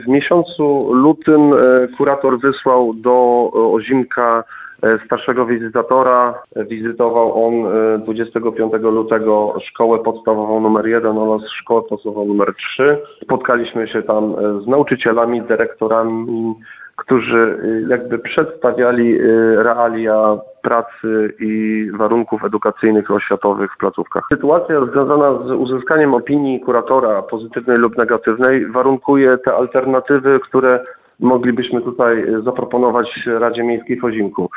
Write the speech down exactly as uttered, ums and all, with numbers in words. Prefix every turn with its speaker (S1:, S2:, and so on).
S1: W miesiącu lutym kurator wysłał do Ozimka starszego wizytatora. Wizytował on dwudziestego piątego lutego szkołę podstawową numer jeden oraz szkołę podstawową numer trzy. Spotkaliśmy się tam z nauczycielami, dyrektorami, którzy jakby przedstawiali realia pracy i warunków edukacyjnych i oświatowych w placówkach. Sytuacja związana z uzyskaniem opinii kuratora pozytywnej lub negatywnej warunkuje te alternatywy, które moglibyśmy tutaj zaproponować Radzie Miejskiej w Ozimku.